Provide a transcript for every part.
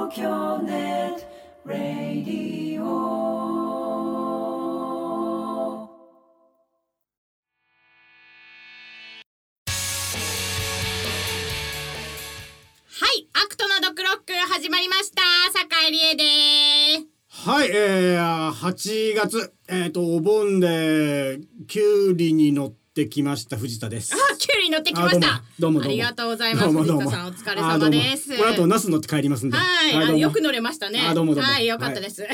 東京ネットラディオ。 はい、アクトのドクロック始まりました。坂井理恵です。 はい、8月、お盆でキュウリに乗ってきました藤田です。 キュウリに乗ってきました。 どうもありがとうございます。藤田さんお疲れ様です。 この後ナス乗って帰りますんで。 はい、よく乗れましたね。 どうもはい、よかったです。はい、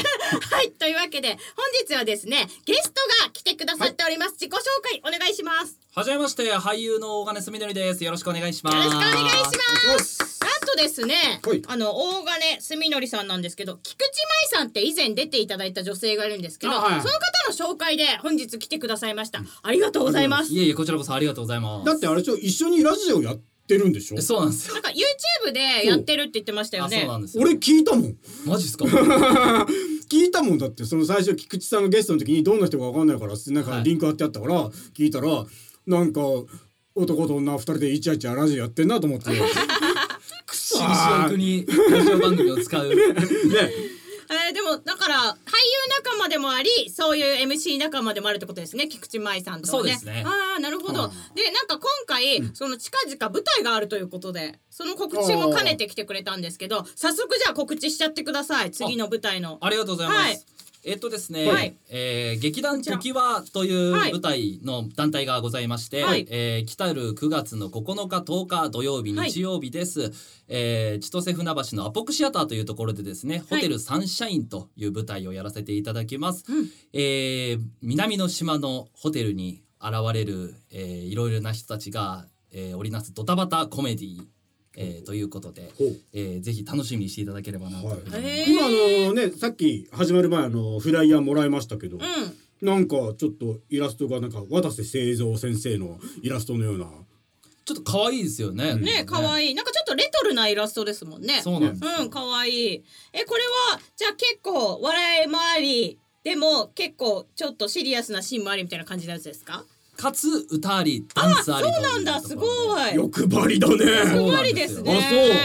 というわけで本日はですね、ゲストが来てくださっております。自己紹介お願いします。 はじめまして、俳優の大金すみのりです。よろしくお願いします。 よろしくお願いします。なんとですね、 はい、 大金すみのりさんなんですけど、菊池舞さんって以前出ていただいた女性がいるんですけど、 はい、 その方の紹介で本日来てくださいました。ありがとうございます。 いえいえ、こちらこそありがとうございます。 だってあれ一緒にラジオやってるんでしょ。 そうなんですよ。 なんか YouTube でやってるって言ってましたよね。 そうなんですよ。 俺聞いたもん。 マジっすか。 聞いたもん。だってその最初菊池さんがゲストの時にどんな人か分かんないからなんかリンク貼ってあったから聞いたら、なんか男と女2人でイチャイチャラジオやってんなと思って。 私利私欲にラジオ番組を使う。ね。 でもだから俳優仲間でもあり、そういう MC 仲間でもあるってことですね、菊池舞さんとはね。 そうですね。 ああ、なるほど。で、なんか今回、その近々舞台があるということで、その告知も兼ねてきてくれたんですけど、早速じゃあ告知しちゃってください。次の舞台の。 ありがとうございます。はい、ですね、はい、劇団ときわという舞台の団体がございまして、はい、来たる9月の9日10日土曜日、はい、日曜日です。千歳船橋のアポックシアターというところでですね、ホテルサンシャインという舞台をやらせていただきます。南の島のホテルに現れる、いろいろな人たちが、織りなすドタバタコメディということで、ぜひ楽しみにしていただければなと、 今ね、さっき始まる前フライヤーもらいましたけど、なんかちょっとイラストがなんか渡瀬製三先生のイラストのような、 ちょっと可愛いですよね。 ね、可愛い。なんかちょっとレトルなイラストですもんね。 そうなんです。 可愛い。これはじゃあ結構笑いもありでも結構ちょっとシリアスなシーンもありみたいな感じのやつですか？ かつ歌ありダンスあり。 そうなんだ、すごい。 欲張りだね。 欲張りですね。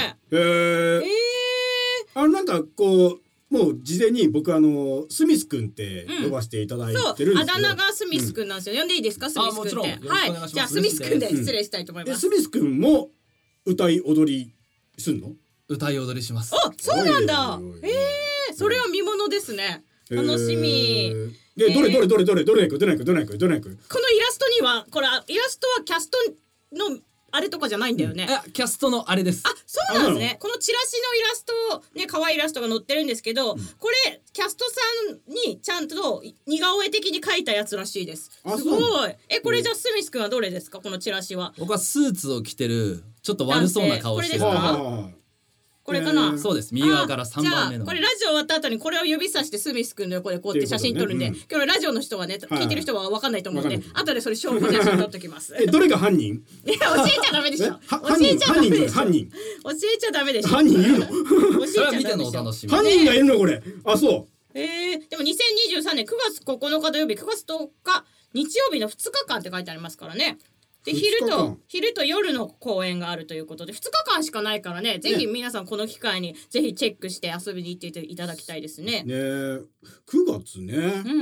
なんかこうもう事前に僕スミス君って呼ばせていただいてるんですけど、 あだ名がスミス君なんですよ。呼んでいいですか、スミス君って。はい、じゃあスミス君で失礼したいと思います。 スミス君も歌い踊りすんの？ 歌い踊りします。 あ、そうなんだ。それは見ものですね。楽しみ。 で、どれこのイラストには、これイラストはキャストのあれとかじゃないんだよね。 キャストのあれです。 あ、そうなんですね。このチラシのイラストね、可愛いイラストが載ってるんですけど、これキャストさんにちゃんと似顔絵的に描いたやつらしいです。すごい。これじゃあスミス君はどれですか、このチラシは？ 僕はスーツを着てるちょっと悪そうな顔してる。 これかな。 そうです。右側から3番目の。 これラジオ終わった後にこれを指さしてスミス君の横でこうやって写真撮るんで、今日ラジオの人はね、聞いてる人は分かんないと思うんで、後でそれ証拠写真撮っときます。 どれが犯人？ いや、教えちゃダメでしょ。教えちゃダメでしょ。教えちゃダメでしょ。 犯人いるの？ 教えちゃダメでしょ。 犯人がいるのこれ。あ、そう。 でも2023年9月9日土曜日、9月10日日曜日の2日間って書いてありますからね。で、昼と夜の公演があるということで2日間しかないからね、ぜひ皆さんこの機会にぜひチェックして遊びに行っていただきたいですね。 9月ね。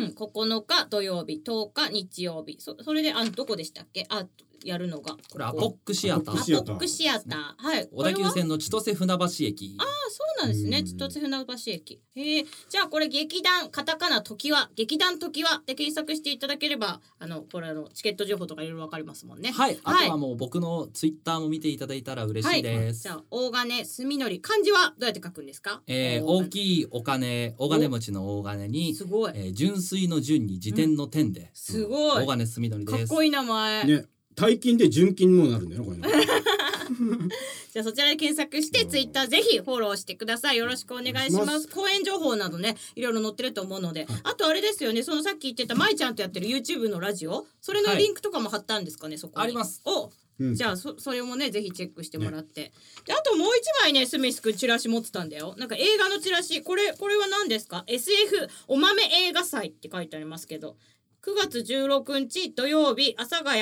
9日土曜日、10日日曜日。それでどこでしたっけ？やるのがこれアポックシアター。 アポックシアター。はい。 小田急線の千歳船橋駅。 ああ、そうなんですね。千歳船橋駅。じゃあこれ劇団カタカナトキワ、劇団トキワで検索していただければこれチケット情報とかいろいろわかりますもんね。 はい。あとはもう僕のツイッターも見ていただいたら嬉しいです。 じゃあ大金すみのり、漢字はどうやって書くんですか？ 大きい大金持ちの大金に、 すごい。 純粋の純に辞典の点で、 すごい。 大金すみのりです。 かっこいい名前。 ね。大金で純金にもなるんだよこれ。 じゃあそちらで検索してツイッターぜひフォローしてください。よろしくお願いします。公演情報などね、いろいろ載ってると思うので、あとあれですよね、そのさっき言ってたまいちゃんとやってる YouTube のラジオ、それのリンクとかも貼ったんですかね、そこに。 あります。 じゃあそれもねぜひチェックしてもらって、であともう一枚ねスミス君チラシ持ってたんだよ。なんか映画のチラシ、これは何ですか？ SF お豆映画祭って書いてありますけど、9月16日土曜日阿佐ヶ谷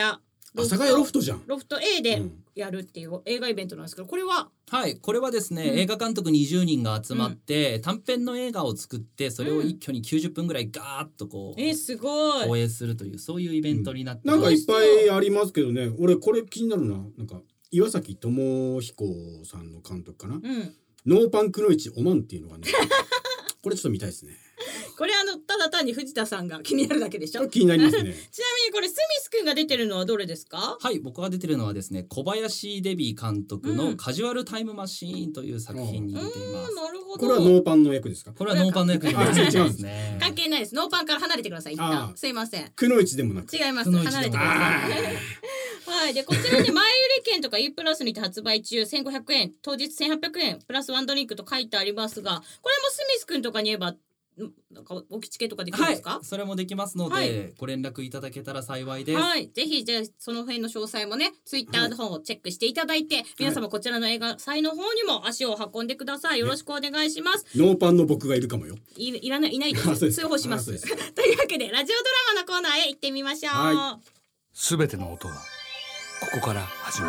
阿佐ヶ谷ロフトじゃん。 ロフト A でやるっていう映画イベントなんですけど、これははい、これはですね、映画監督20人が集まって、短編の映画を作ってそれを一挙に90分ぐらいガーッとこう、 すごい放映するというそういうイベントになってます。 なんかいっぱいありますけどね。俺これ気になるな。なんか岩崎智彦さんの監督かな。ノーパンくのいちおまんっていうのがねこれちょっと見たいですね。 これただ単に藤田さんが気になるだけでしょ。 気になりますねちなみにこれスミスくんが出てるのはどれですか？ はい、僕が出てるのはですね、小林デビ監督のカジュアルタイムマシーンという作品に出ています。 なるほど。 これはノーパンの役ですか？ これはノーパンの役になってますね。 関係ないです。ノーパンから離れてください。一旦すいません。 くのいちでもなく。 違います。離れてください。はい。でこちらで前売り券とか E プラスにて発売中、1500円、当日1800円プラスワンドリンクと書いてありますが、これもスミスくんとかに言えばなんかお口チケとかできるんですか？ はい、それもできますので、ご連絡いただけたら幸いです。 はい、ぜひじゃあその辺の詳細もね、ツイッターの方をチェックしていただいて、皆様こちらの映画祭の方にも足を運んでください。よろしくお願いします。 ノーパンの僕がいるかもよ。 いないです通報します。というわけでラジオドラマのコーナーへ行ってみましょう。 すべての音はここから始ま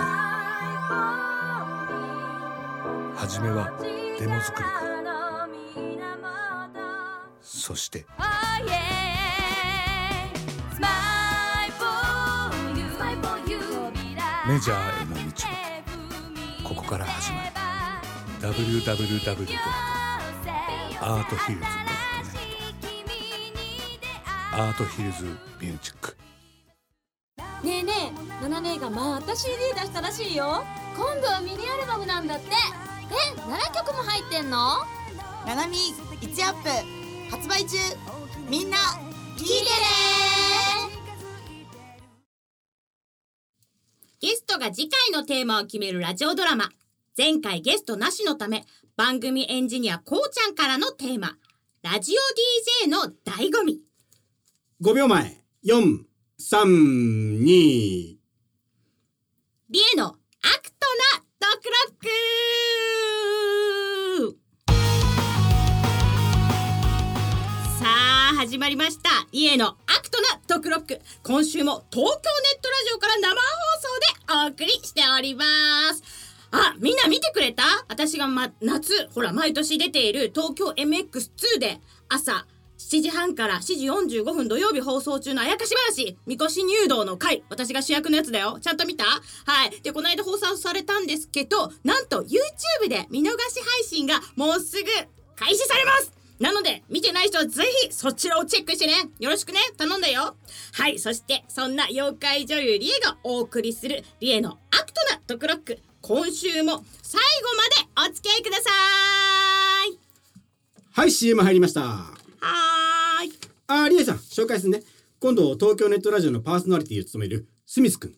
る。はじめはデモ作りから、そしてメジャーへの道はここから始まる。 www.arthhills.net アートヒルズミュージック。 ねえねえ、ナナ姉がまた CD 出したらしいよ。今度はミニアルバムなんだって。7曲も入ってんの？ ナナミ1アップ発売中。みんな聞いてね。 ゲストが次回のテーマを決めるラジオドラマ。前回ゲストなしのため、番組エンジニアこうちゃんからのテーマ、ラジオ DJ の醍醐味。 5秒前、4、3、2。 リエのアクトなドクロック。さあ始まりました、リエのアクトなドクロック。今週も東京ネットラジオから生放送でお送りしております。みんな見てくれた？私が、夏毎年出ている東京 MX2 で朝7時半から7時45分土曜日放送中のあやかし話、みこし入道の回、私が主役のやつだよ。ちゃんと見た？はい。で、この間放送されたんですけど、なんと YouTube で見逃し配信がもうすぐ開始されます。なので見てない人はぜひそちらをチェックしてね。よろしくね。頼んだよ。はい。そしてそんな妖怪女優リエがお送りするリエのアクトなドクロック、今週も最後までお付き合いください。 はい、 CM 入りました。 はーい。 リエさん紹介するね。今度東京ネットラジオのパーソナリティを務めるスミスくん。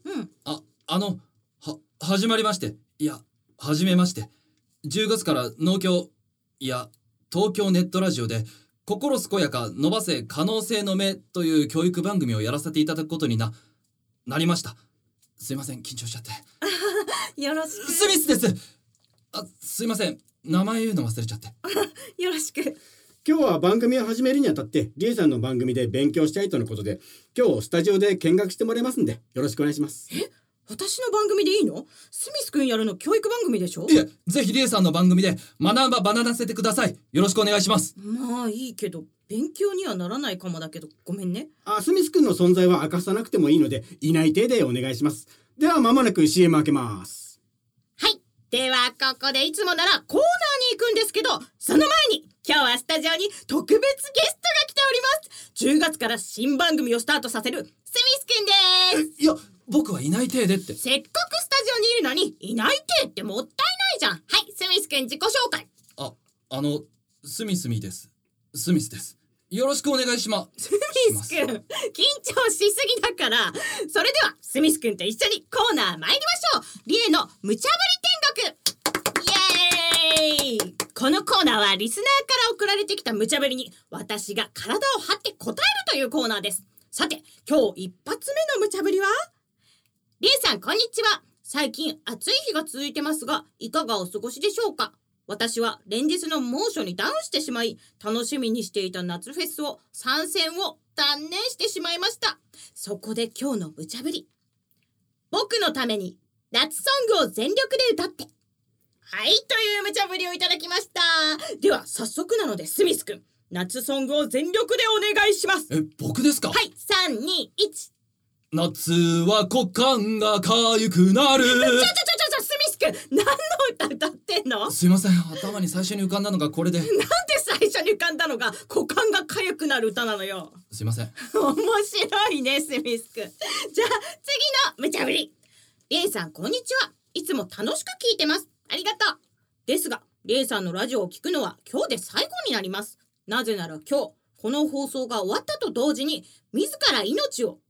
始まりまして、いや始めまして、10月から東京ネットラジオで心健やか伸ばせ可能性の目という教育番組をやらせていただくことになりました。すいません、緊張しちゃって。 よろしく。 スミスです。すいません、名前言うの忘れちゃって。 よろしく。 今日は番組を始めるにあたってリエさんの番組で勉強したいとのことで、今日スタジオで見学してもらいますんでよろしくお願いします。 私の番組でいいの？スミスくんやるの教育番組でしょ？ いえ、ぜひリエさんの番組で学ばせてください。よろしくお願いします。 まあいいけど勉強にはならないかもだけど、ごめんね。 スミスくんの存在は明かさなくてもいいので、いない体でお願いします。では間もなく CM 開けます。 はい。ではここでいつもならコーナーに行くんですけど、その前に今日はスタジオに特別ゲストが来ております。10月から新番組をスタートさせるスミスくんです。 いや、僕はいない体でって。 せっかくスタジオにいるのにいない体ってもったいないじゃん。はい、スミスくん自己紹介。 スミスです。スミスです。よろしくお願いします。 スミスくん、緊張しすぎだから。それではスミスくんと一緒にコーナー参りましょう。リエの無茶ぶり天国。イエーイ。このコーナーはリスナーから送られてきた無茶ぶりに私が体を張って答えるというコーナーです。さて、今日一発目の無茶ぶりは、リエさんこんにちは。最近暑い日が続いてますが、いかがお過ごしでしょうか？私は連日の猛暑にダウンしてしまい、楽しみにしていた夏フェスを参戦を断念してしまいました。そこで今日の無茶ぶり。 僕のために夏ソングを全力で歌って。はい、という無茶ぶりをいただきました。では早速なのでスミス君、夏ソングを全力でお願いします。 僕ですか？ はい、3、2、1。 夏は股間がかゆくなる。 スミス君、何の歌歌ってんの？ すいません、頭に最初に浮かんだのがこれで。 なんで最初に浮かんだのが股間がかゆくなる歌なのよ。 すいません。 面白いね、スミス君。じゃあ次の無茶ぶり。リエさん、こんにちは。いつも楽しく聞いてます。ありがとう。ですが、リエさんのラジオを聞くのは今日で最後になります。なぜなら今日この放送が終わったと同時に自ら命を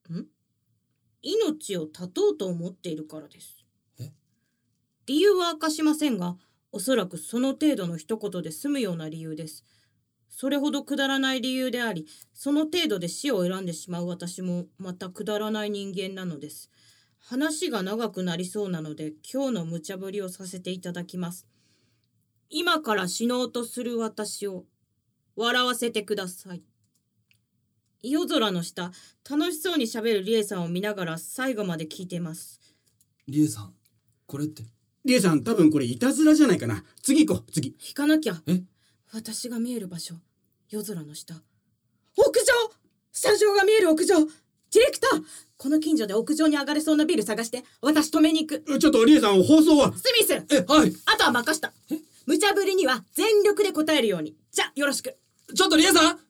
絶とうと思っているからです。理由は明かしませんが、おそらくその程度の一言で済むような理由です。それほどくだらない理由であり、その程度で死を選んでしまう私もまたくだらない人間なのです。話が長くなりそうなので今日の無茶ぶりをさせていただきます。今から死のうとする私を笑わせてください。夜空の下、楽しそうに喋るリエさんを見ながら最後まで聞いてます。 リエさん、これって。 リエさん、多分これいたずらじゃないかな。次行こう、次。 引かなきゃ。私が見える場所、夜空の下。屋上、スタジオが見える屋上。ディレクター、この近所で屋上に上がれそうなビル探して、私止めに行く。 ちょっとリエさん、放送は。 スミス。 はい。 あとは任した。無茶ぶりには全力で答えるように。じゃ、よろしく。 ちょっとリエさん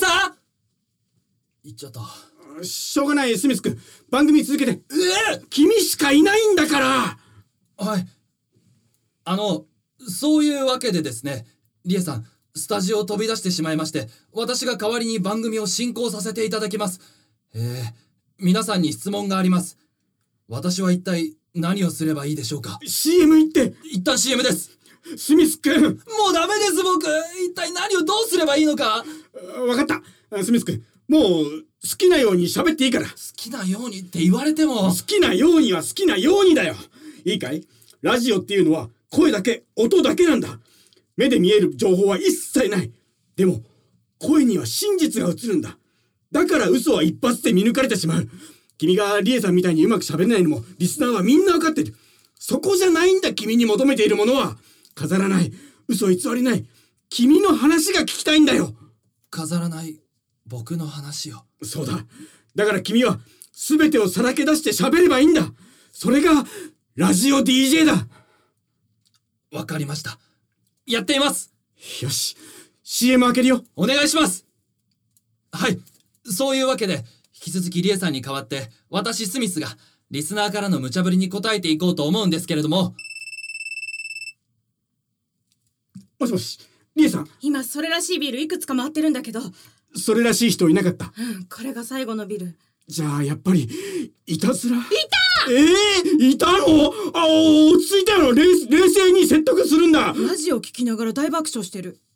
言っちゃった。 しょうがない、スミス君。番組続けて。君しかいないんだから。 はい。そういうわけでですね、リエさん、スタジオを飛び出してしまいまして、私が代わりに番組を進行させていただきます。皆さんに質問があります。私は一体何をすればいいでしょうか？ CM 行って。 一旦 CM です。 スミス君。 もうダメです、僕。一体何をどうすればいいのか。 わかった。スミス君、もう好きなように喋っていいから。 好きなようにって言われても。 好きなようには好きなようにだよ。いいかい？ラジオっていうのは声だけ、音だけなんだ。目で見える情報は一切ない。でも声には真実が映るんだ。だから嘘は一発で見抜かれてしまう。君がリエさんみたいにうまく喋れないのもリスナーはみんなわかってる。そこじゃないんだ、君に求めているものは。飾らない、嘘偽りない、君の話が聞きたいんだよ。 飾らない僕の話を。 そうだ。だから君は全てをさらけ出して喋ればいいんだ。それがラジオ DJ だ。 わかりました。やっています。 よし、 CM 開けるよ。 お願いします。はい、そういうわけで引き続きリエさんに代わって私スミスがリスナーからの無茶ぶりに答えていこうと思うんですけれども。 もしもし、リエさん。 今それらしいビルいくつか回ってるんだけど。 それらしい人いなかった。 これが最後のビル。 じゃあやっぱりいたずら。いた。いたの？落ち着いたよ。冷静に説得するんだ。 ラジオ聞きながら大爆笑してる。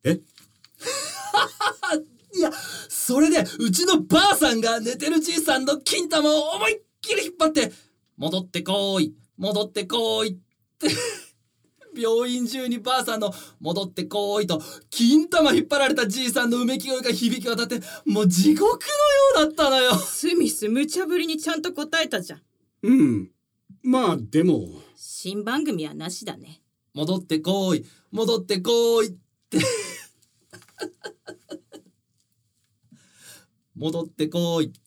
いや、それでうちのばあさんが寝てるじいさんの金玉を思いっきり引っ張って戻ってこーい戻ってこーいって病院中にばあさんの戻ってこーいと金玉引っ張られたじいさんのうめき声が響き渡って、もう地獄のようだったのよ。 スミス、無茶ぶりにちゃんと答えたじゃん。 まあでも新番組はなしだね。 戻ってこーい戻ってこーいって戻ってこい。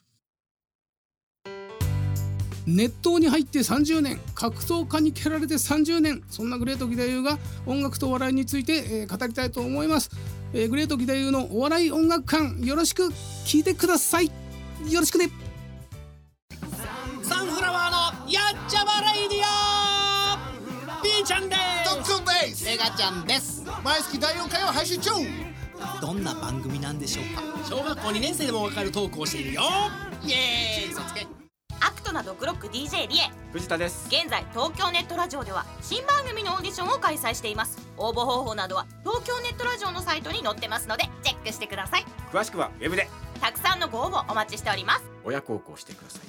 熱湯に入って30年、格闘家に蹴られて30年、そんなグレート義太夫が音楽と笑いについて、語りたいと思います。グレート義太夫のお笑い音楽館、よろしく聞いてください。よろしくね。 サンフラワーのやっちゃまレイディオ、ピーちゃんです。 ドックンです。 メガちゃんです。 毎月第4回を配信中。 どんな番組なんでしょうか。小学校2年生でもわかるトークをしているよ。イエーイ、嘘つけ。 アクトなドクロック DJ リエ藤田です。 現在東京ネットラジオでは新番組のオーディションを開催しています。応募方法などは東京ネットラジオのサイトに載ってますのでチェックしてください。 詳しくはウェブで。 たくさんのご応募お待ちしております。 親孝行してください。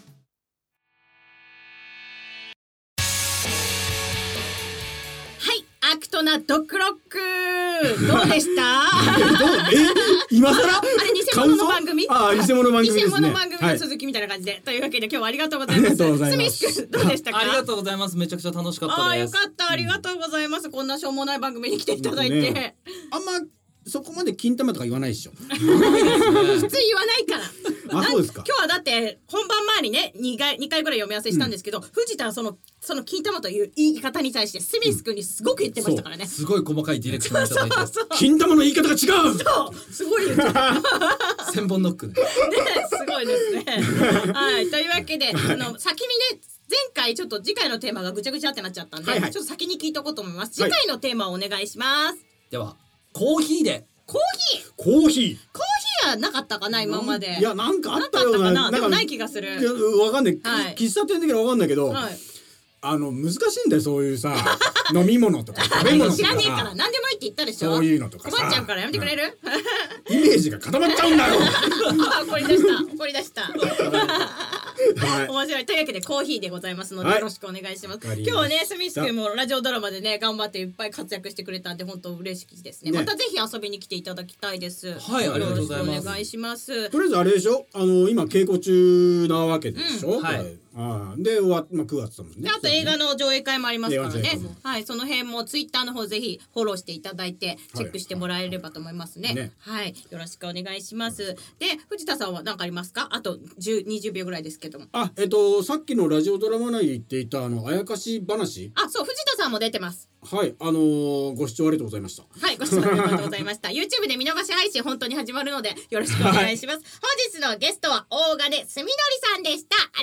はい、アクトなドッグロックどうでした？ 今更？ あれ物の番組。 偽物番組ですね。 偽物番組の続きみたいな感じで、というわけで今日はありがとうございます。スミス君どうでしたか？ ありがとうございます。めちゃくちゃ楽しかったです。 あ、よかった、ありがとうございます。こんなしょうもない番組に来ていただいて、 あんまそこまで金玉とか言わないでしょ。 普通言わないから。 あ、そうですか。 今日はだって本番前にね2回ぐらい読み合わせしたんですけど、藤田はその金玉という言い方に対してスミス君にすごく言ってましたからね。 すごい細かいディレクションいただいて、 金玉の言い方が違う。 そうすごい言ってた。 千本ノックね。 すごいですね。はい、というわけで先にね。前回ちょっと次回のテーマがぐちゃぐちゃってなっちゃったんで、ちょっと先に聞いておこうと思います。次回のテーマをお願いします。 ではコーヒーで。 コーヒーはなかったかな今まで。 いや、なんかあったような。 でもない気がする。 いや、わかんない。喫茶店だけどわかんないけど、難しいんだよ、そういうさ飲み物とか食べ物とか。 知らねえから何でもいいって言ったでしょ。 そういうのとかさ困っちゃうからやめてくれる？ イメージが固まっちゃうんだよ。 怒り出した。面白い。というわけでコーヒーでございますのでよろしくお願いします。今日はね、スミス君もラジオドラマでね頑張っていっぱい活躍してくれたんで本当嬉しいですね。またぜひ遊びに来ていただきたいです。 はい、ありがとうございます。 よろしくお願いします。 とりあえずあれでしょ、今稽古中なわけでしょ。 はい。 で終わって9月だもんね。 あと映画の上映会もありますからね。はい、その辺もツイッターの方ぜひフォローしていただいてチェックしてもらえればと思いますね。はい、よろしくお願いします。で、藤田さんは何かありますか？あと20秒ぐらいですけども。 さっきのラジオドラマ内言っていたあやかし話。 そう、藤田さんも出てます。 はい、ご視聴ありがとうございました。 はい、ご視聴ありがとうございました。YouTube で見逃し配信本当に始まるのでよろしくお願いします。本日のゲストは大金すみのりさんでした。